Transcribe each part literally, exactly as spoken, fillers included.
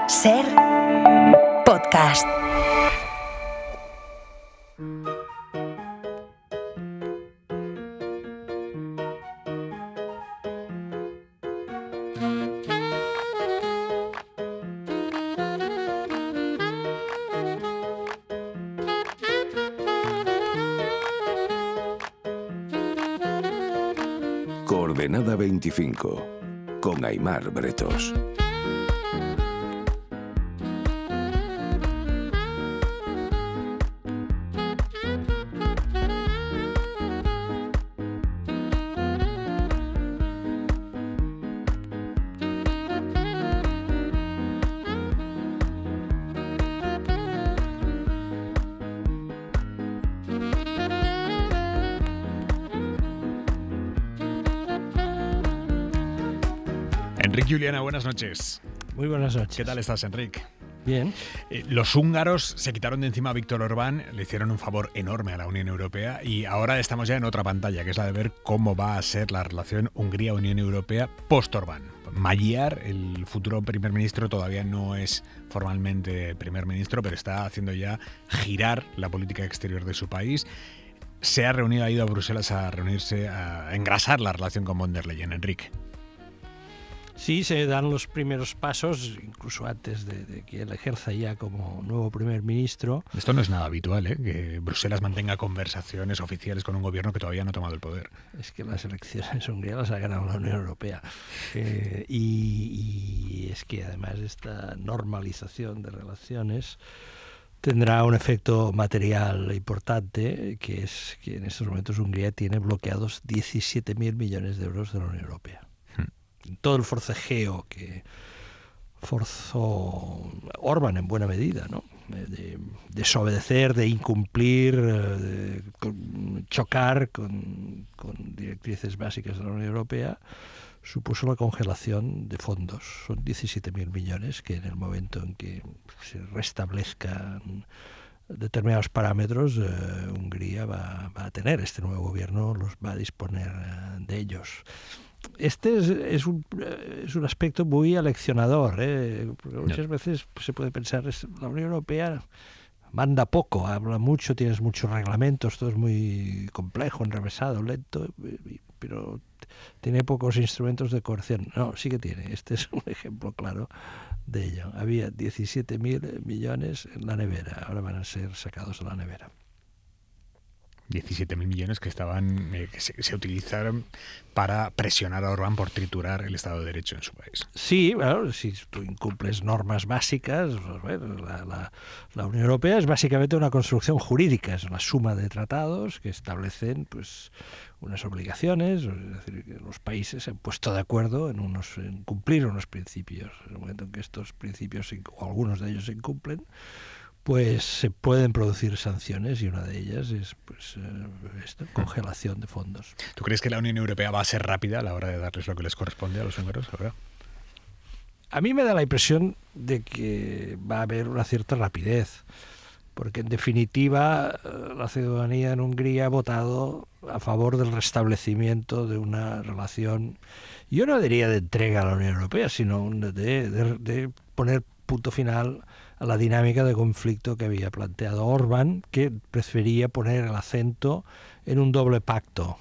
Ser podcast. Coordenada veinticinco, con Aimar Bretos. Enrique Juliana, buenas noches. Muy buenas noches. ¿Qué tal estás, Enrique? Bien. Eh, los húngaros se quitaron de encima a Víctor Orbán, le hicieron un favor enorme a la Unión Europea y ahora estamos ya en otra pantalla, que es la de ver cómo va a ser la relación Hungría-Unión Europea post-Orbán. Magyar, el futuro primer ministro, todavía no es formalmente primer ministro, pero está haciendo ya girar la política exterior de su país. Se ha reunido, ha ido a Bruselas a reunirse, a engrasar la relación con von der Leyen, Enrique. Sí, se dan los primeros pasos, incluso antes de, de que él ejerza ya como nuevo primer ministro. Esto no es nada habitual, ¿eh? Que Bruselas mantenga conversaciones oficiales con un gobierno que todavía no ha tomado el poder. Es que las elecciones húngaras las ha ganado la Unión Europea. Eh, y, y es que además esta normalización de relaciones tendrá un efecto material importante, que es que en estos momentos Hungría tiene bloqueados diecisiete mil millones de euros de la Unión Europea. Todo el forcejeo que forzó Orbán en buena medida, ¿no? De desobedecer, de incumplir, de chocar con, con directrices básicas de la Unión Europea, supuso la congelación de fondos. Son diecisiete mil millones que en el momento en que se restablezcan determinados parámetros, eh, Hungría va, va a tener, este nuevo gobierno los va a disponer eh, de ellos. Este es, es, un, es un aspecto muy aleccionador, ¿eh? Porque muchas no. veces se puede pensar que la Unión Europea manda poco, habla mucho, tienes muchos reglamentos, todo es muy complejo, enrevesado, lento, pero tiene pocos instrumentos de coerción. No, sí que tiene. Este es un ejemplo claro de ello. Había diecisiete mil millones en la nevera, ahora van a ser sacados de la nevera. diecisiete mil millones que estaban eh, que se, se utilizaron para presionar a Orbán por triturar el Estado de Derecho en su país. Sí, bueno, si tú incumples normas básicas, pues bueno, la, la, la Unión Europea es básicamente una construcción jurídica, es una suma de tratados que establecen pues unas obligaciones, es decir, que los países se han puesto de acuerdo en, unos, en cumplir unos principios. En el momento en que estos principios, o algunos de ellos, se incumplen, pues se pueden producir sanciones y una de ellas es pues esto, congelación de fondos. ¿Tú crees que la Unión Europea va a ser rápida a la hora de darles lo que les corresponde a los húngaros ahora? A mí me da la impresión de que va a haber una cierta rapidez, porque en definitiva la ciudadanía en Hungría ha votado a favor del restablecimiento de una relación, yo no diría de entrega a la Unión Europea, sino de, de, de poner punto final a la dinámica de conflicto que había planteado Orbán, que prefería poner el acento en un doble pacto.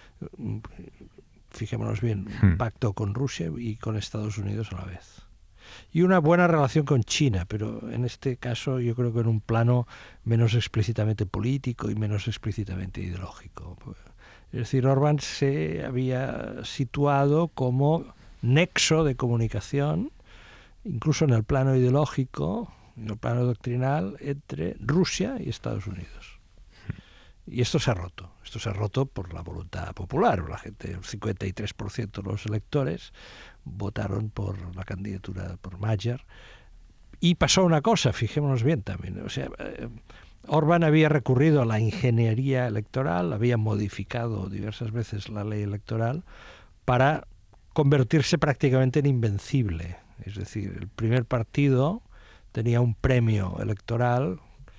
Fijémonos bien, un pacto con Rusia y con Estados Unidos a la vez. Y una buena relación con China, pero en este caso yo creo que en un plano menos explícitamente político y menos explícitamente ideológico. Es decir, Orbán se había situado como nexo de comunicación, incluso en el plano ideológico, en el plano doctrinal, entre Rusia y Estados Unidos. Y esto se ha roto. Esto se ha roto por la voluntad popular. La gente, el cincuenta y tres por ciento de los electores votaron por la candidatura por Magyar. Y pasó una cosa, fijémonos bien también. O sea, eh, Orbán había recurrido a la ingeniería electoral, había modificado diversas veces la ley electoral para convertirse prácticamente en invencible. Es decir, el primer partido tenía un premio electoral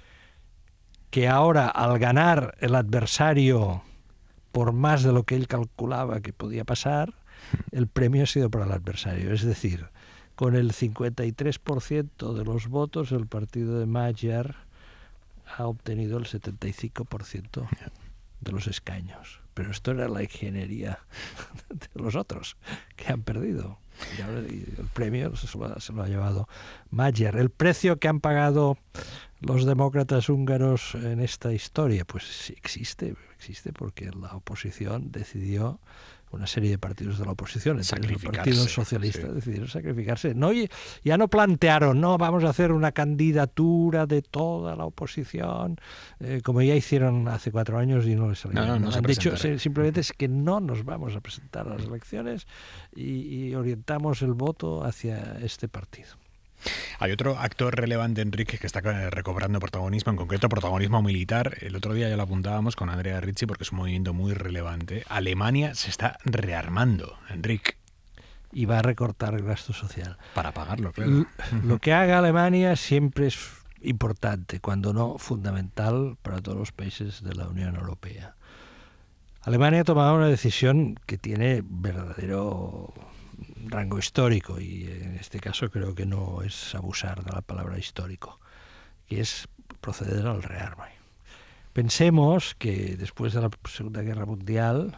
que ahora, al ganar el adversario por más de lo que él calculaba que podía pasar, el premio ha sido para el adversario. Es decir, con el cincuenta y tres por ciento de los votos, el partido de Magyar ha obtenido el setenta y cinco por ciento de los escaños. Pero esto era la ingeniería de los otros, que han perdido. Y ahora el premio se lo, ha, se lo ha llevado Magyar. El precio que han pagado los demócratas húngaros en esta historia, pues sí existe, existe porque la oposición decidió, una serie de partidos de la oposición, entre el Partido Socialista, sí. decidieron sacrificarse. No, ya no plantearon, no, vamos a hacer una candidatura de toda la oposición, eh, como ya hicieron hace cuatro años y no les salió. No, no, no Han dicho simplemente es que no nos vamos a presentar a las elecciones y, y orientamos el voto hacia este partido. Hay otro actor relevante, Enrique, que está recobrando protagonismo, en concreto protagonismo militar. El otro día ya lo apuntábamos con Andrea Ricci porque es un movimiento muy relevante. Alemania se está rearmando, Enrique. Y va a recortar el gasto social. Para pagarlo, claro. L- lo que haga Alemania siempre es importante, cuando no fundamental, para todos los países de la Unión Europea. Alemania ha tomado una decisión que tiene verdadero rango histórico, y en este caso creo que no es abusar de la palabra histórico, que es proceder al rearme. Pensemos que después de la Segunda Guerra Mundial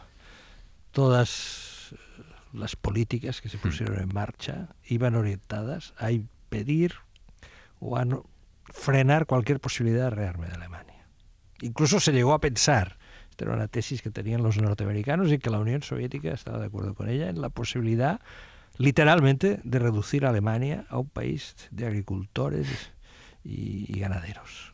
todas las políticas que se pusieron en marcha iban orientadas a impedir o a no, frenar cualquier posibilidad de rearme de Alemania. Incluso se llegó a pensar, esta era una tesis que tenían los norteamericanos y que la Unión Soviética estaba de acuerdo con ella, en la posibilidad literalmente de reducir a Alemania a un país de agricultores y, y ganaderos.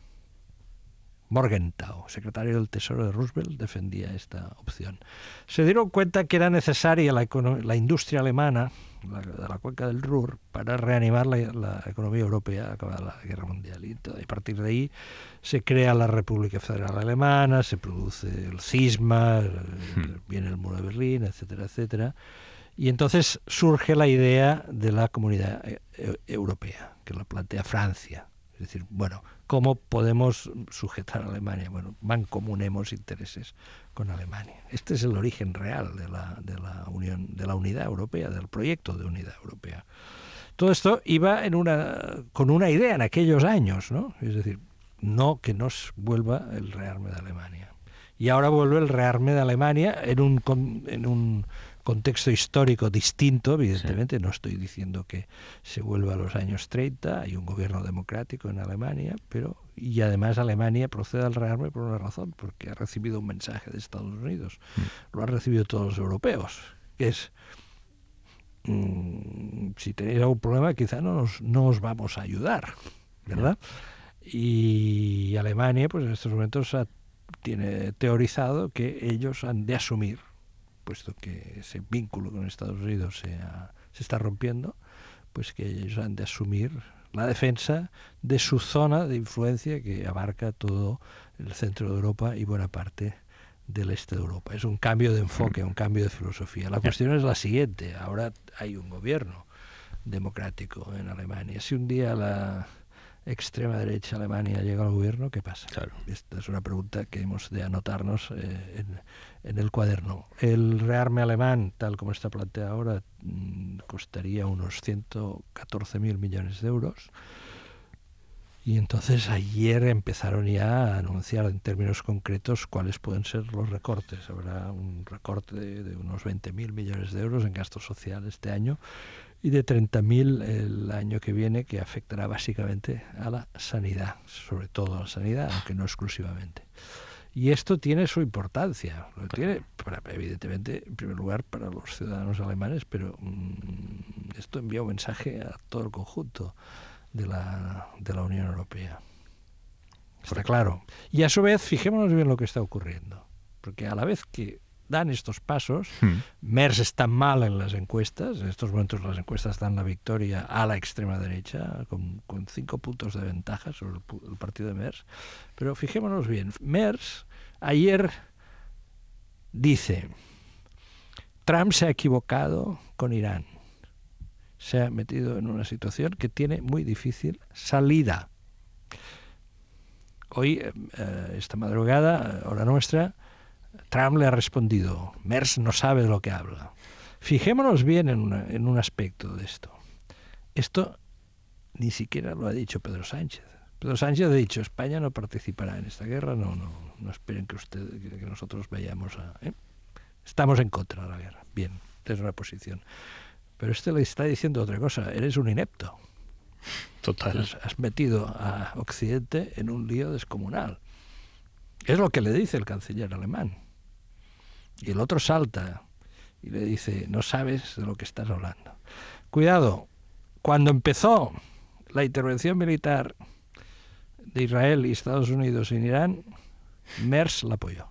Morgenthau, secretario del Tesoro de Roosevelt, defendía esta opción. Se dieron cuenta que era necesaria la, la industria alemana, la, de la cuenca del Ruhr, para reanimar la, la economía europea acabada la Guerra Mundial. Y, todo, y a partir de ahí se crea la República Federal Alemana, se produce el cisma, hmm. viene el muro de Berlín, etcétera, etcétera. Y entonces surge la idea de la Comunidad Europea, que la plantea Francia. Es decir, bueno, ¿cómo podemos sujetar a Alemania? Bueno, mancomunemos intereses con Alemania. Este es el origen real de la, de la Unión, de la Unidad Europea, del proyecto de Unidad Europea. Todo esto iba en una, con una idea en aquellos años, ¿no? Es decir, no que nos vuelva el rearme de Alemania. Y ahora vuelve el rearme de Alemania en un, en un contexto histórico distinto, evidentemente. Sí. No estoy diciendo que se vuelva a los años treinta, hay un gobierno democrático en Alemania, pero y además Alemania procede al rearme por una razón, porque ha recibido un mensaje de Estados Unidos. Mm. Lo han recibido todos los europeos, que es, mmm, si tenéis algún problema, quizá no nos, no os vamos a ayudar, ¿verdad? Mm. Y Alemania, pues en estos momentos ha tiene teorizado que ellos han de asumir, puesto que ese vínculo con Estados Unidos se, ha, se está rompiendo, pues que ellos han de asumir la defensa de su zona de influencia que abarca todo el centro de Europa y buena parte del este de Europa. Es un cambio de enfoque, un cambio de filosofía. La cuestión es la siguiente: ahora hay un gobierno democrático en Alemania. Si un día la extrema derecha Alemania llega al gobierno, ¿qué pasa? Claro. Esta es una pregunta que hemos de anotarnos eh, en, en el cuaderno. El rearme alemán, tal como está planteado ahora, mmm, costaría unos ciento catorce mil millones de euros. Y entonces ayer empezaron ya a anunciar en términos concretos cuáles pueden ser los recortes. Habrá un recorte de, de unos veinte mil millones de euros en gasto social este año y de treinta mil el año que viene, que afectará básicamente a la sanidad, sobre todo a la sanidad, aunque no exclusivamente. Y esto tiene su importancia. Lo tiene, para, evidentemente, en primer lugar, para los ciudadanos alemanes, pero mmm, esto envía un mensaje a todo el conjunto de la, de la Unión Europea. Está claro. Y a su vez, fijémonos bien lo que está ocurriendo. Porque a la vez que dan estos pasos, hmm. Merz está mal en las encuestas, en estos momentos las encuestas dan la victoria a la extrema derecha, con, con cinco puntos de ventaja sobre el, el partido de Merz. Pero fijémonos bien, Merz ayer dice: Trump se ha equivocado con Irán. Se ha metido en una situación que tiene muy difícil salida. Hoy, eh, esta madrugada, hora nuestra, Trump le ha respondido: Merz no sabe de lo que habla. Fijémonos bien en, una, en un aspecto de esto. Esto ni siquiera lo ha dicho Pedro Sánchez. Pedro Sánchez ha dicho, España no participará en esta guerra, no, no, no esperen que usted, que, que nosotros vayamos a... ¿eh? Estamos en contra de la guerra. Bien, es una posición. Pero este le está diciendo otra cosa, eres un inepto. Total. Has, has metido a Occidente en un lío descomunal. Es lo que le dice el canciller alemán. Y el otro salta y le dice, no sabes de lo que estás hablando. Cuidado, cuando empezó la intervención militar de Israel y Estados Unidos en Irán, Merz la apoyó.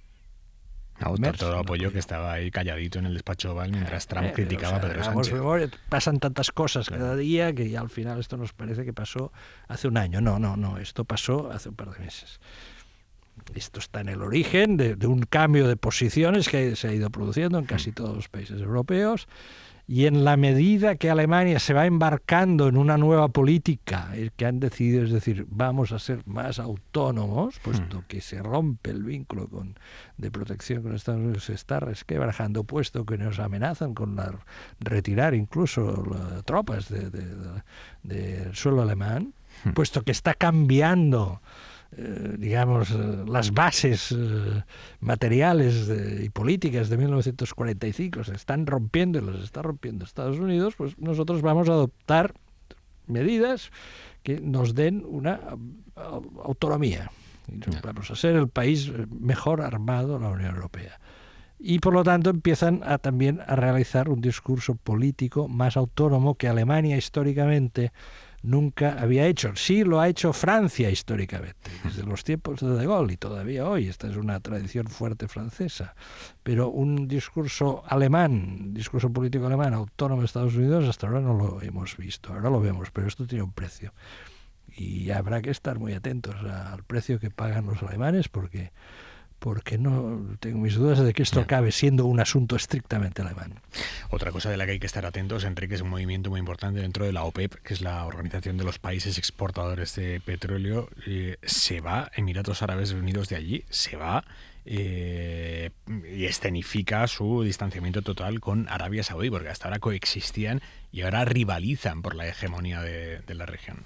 No, tanto lo apoyó que estaba ahí calladito en el despacho Oval mientras Trump eh, criticaba o sea, a Pedro Sánchez. Memoria, pasan tantas cosas claro. cada día que al final esto nos parece que pasó hace un año. No, no, no, esto pasó hace un par de meses. Esto está en el origen de, de un cambio de posiciones que se ha ido produciendo en casi todos los países europeos. Y en la medida que Alemania se va embarcando en una nueva política, el que han decidido, es decir, vamos a ser más autónomos, puesto que se rompe el vínculo con, de protección con Estados Unidos, se está resquebrajando, puesto que nos amenazan con la, retirar incluso las tropas del de, de, de suelo alemán, puesto que está cambiando Eh, digamos, eh, las bases eh, materiales de, y políticas de mil novecientos cuarenta y cinco se están rompiendo y las está rompiendo Estados Unidos, pues nosotros vamos a adoptar medidas que nos den una uh, autonomía. Y nos vamos a ser el país mejor armado de la Unión Europea. Y por lo tanto empiezan a, también a realizar un discurso político más autónomo que Alemania históricamente nunca había hecho. Sí lo ha hecho Francia históricamente, desde los tiempos de De Gaulle y todavía hoy. Esta es una tradición fuerte francesa. Pero un discurso alemán, discurso político alemán autónomo de Estados Unidos, hasta ahora no lo hemos visto. Ahora lo vemos, pero esto tiene un precio. Y habrá que estar muy atentos al precio que pagan los alemanes porque... porque no tengo mis dudas de que esto acabe siendo un asunto estrictamente alemán. Otra cosa de la que hay que estar atentos, Enrique, es un movimiento muy importante dentro de la OPEP, que es la Organización de los Países Exportadores de Petróleo. Eh, se va, Emiratos Árabes Unidos de allí, se va eh, y escenifica su distanciamiento total con Arabia Saudí, porque hasta ahora coexistían y ahora rivalizan por la hegemonía de, de la región.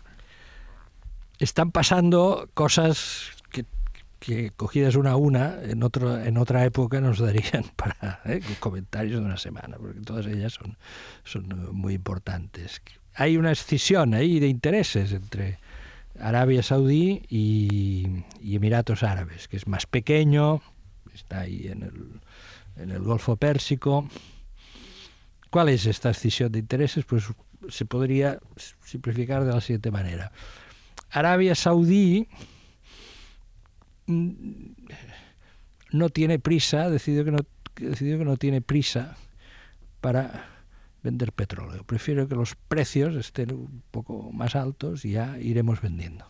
Están pasando cosas que que cogidas una a una, en otro, en otra época nos darían para ¿eh? comentarios de una semana, porque todas ellas son, son muy importantes. Hay una escisión ahí de intereses entre Arabia Saudí y, y Emiratos Árabes, que es más pequeño, está ahí en el, en el Golfo Pérsico. ¿Cuál es esta escisión de intereses? Pues se podría simplificar de la siguiente manera. Arabia Saudí no tiene prisa, decidió que no, decidió que no tiene prisa para vender petróleo. Prefiero que los precios estén un poco más altos y ya iremos vendiendo.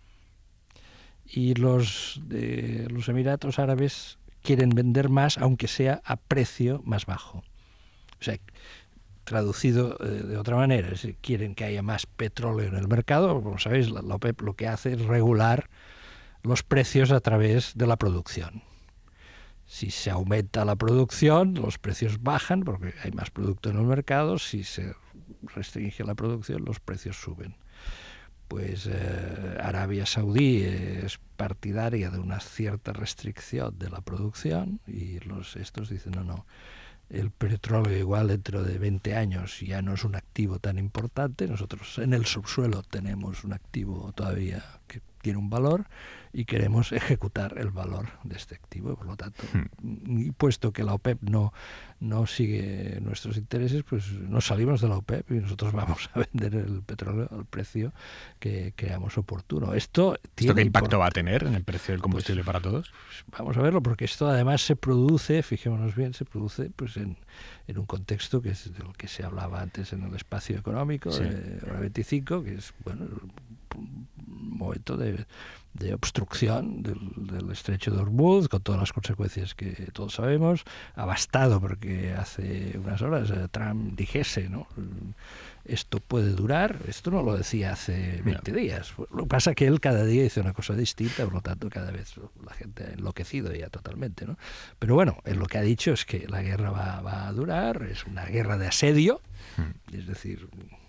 Y los de los Emiratos Árabes quieren vender más, aunque sea a precio más bajo. O sea, traducido eh, de otra manera, es decir, quieren que haya más petróleo en el mercado. Como sabéis, la, la OPEP lo que hace es regular los precios a través de la producción. Si se aumenta la producción, los precios bajan porque hay más producto en el mercado. Si se restringe la producción, los precios suben. Pues eh, Arabia Saudí es partidaria de una cierta restricción de la producción y los estos dicen no, no. El petróleo igual dentro de veinte años ya no es un activo tan importante. Nosotros en el subsuelo tenemos un activo todavía que tiene un valor y queremos ejecutar el valor de este activo. Por lo tanto, hmm. y puesto que la OPEP no, no sigue nuestros intereses, pues nos salimos de la OPEP y nosotros vamos a vender el petróleo al precio que creamos oportuno. ¿Esto, tiene ¿Esto qué impacto va a tener en el precio del combustible pues, para todos? Pues vamos a verlo, porque esto además se produce, fijémonos bien, se produce pues en, en un contexto que es del que se hablaba antes en el espacio económico, sí. de hora veinticinco, que es bueno un momento de, de obstrucción del, del estrecho de Hormuz, con todas las consecuencias que todos sabemos. Ha bastado porque hace unas horas Trump dijese, ¿no? Esto puede durar. Esto no lo decía hace veinte no. días. Lo que pasa es que él cada día dice una cosa distinta, por lo tanto cada vez la gente ha enloquecido ya totalmente, ¿no? Pero bueno, él lo que ha dicho es que la guerra va, va a durar, es una guerra de asedio, hmm. es decir,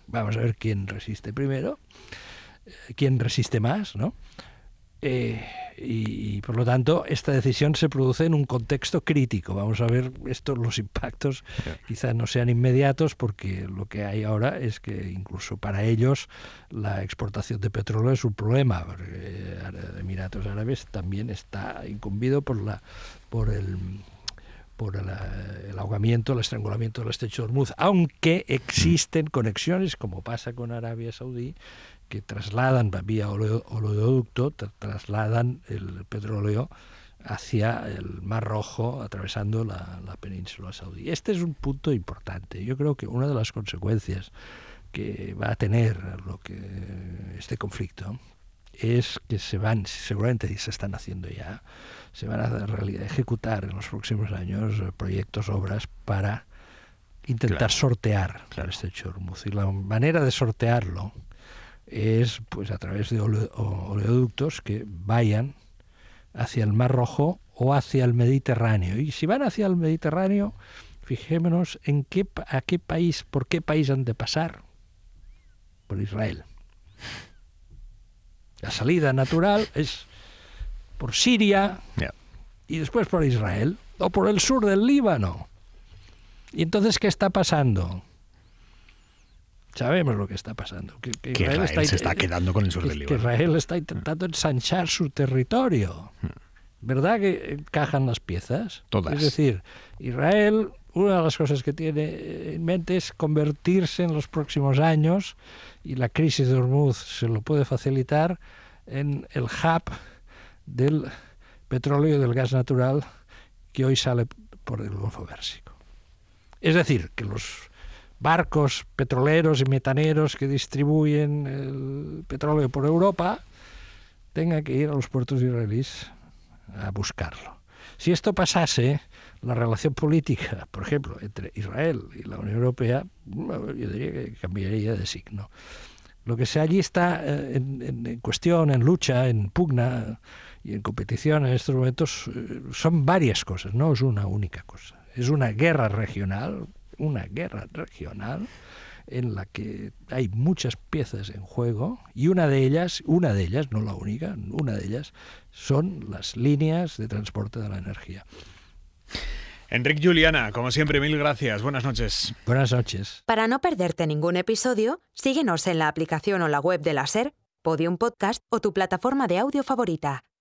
Vamos a ver quién resiste primero, quién resiste más, ¿no? Eh, y, y por lo tanto esta decisión se produce en un contexto crítico. Vamos a ver esto, los impactos quizás no sean inmediatos, porque lo que hay ahora es que incluso para ellos la exportación de petróleo es un problema, porque Emiratos Árabes también está incumbido por la por el por el, el ahogamiento, el estrangulamiento del estrecho de Hormuz, aunque existen conexiones, como pasa con Arabia Saudí, que trasladan vía oleo, oleoducto, tra- trasladan el petróleo hacia el Mar Rojo, atravesando la, la península saudí. Este es un punto importante. Yo creo que una de las consecuencias que va a tener lo que este conflicto es que se van, seguramente se están haciendo ya, se van a realidad, ejecutar en los próximos años proyectos, obras para intentar claro. sortear claro. el estrecho de Hormuz. Y la manera de sortearlo es pues a través de ole- oleoductos que vayan hacia el Mar Rojo o hacia el Mediterráneo. Y si van hacia el Mediterráneo, fijémonos en qué a qué país, por qué país han de pasar. Por Israel. La salida natural es por Siria yeah. y después por Israel o por el sur del Líbano. ¿Y entonces qué está pasando? Sabemos lo que está pasando. Que, que, que Israel, Israel está, se está quedando con el sur que, del Líbano. Que Israel está intentando ensanchar su territorio. ¿Verdad que encajan las piezas? Todas. Es decir, Israel, una de las cosas que tiene en mente es convertirse en los próximos años, y la crisis de Hormuz se lo puede facilitar, en el hub del petróleo y del gas natural que hoy sale por el Golfo Pérsico. Es decir, que los barcos petroleros y metaneros que distribuyen el petróleo por Europa tengan que ir a los puertos israelíes a buscarlo. Si esto pasase, la relación política, por ejemplo, entre Israel y la Unión Europea, yo diría que cambiaría de signo. Lo que sea allí está en, en, en cuestión, en lucha, en pugna y en competición en estos momentos, son varias cosas, no es una única cosa. Es una guerra regional, una guerra regional en la que hay muchas piezas en juego, y una de ellas, una de ellas, no la única, una de ellas son las líneas de transporte de la energía. Enric Juliana, como siempre, mil gracias. Buenas noches. Buenas noches. Para no perderte ningún episodio, síguenos en la aplicación o la web de la SER, Podium Podcast o tu plataforma de audio favorita.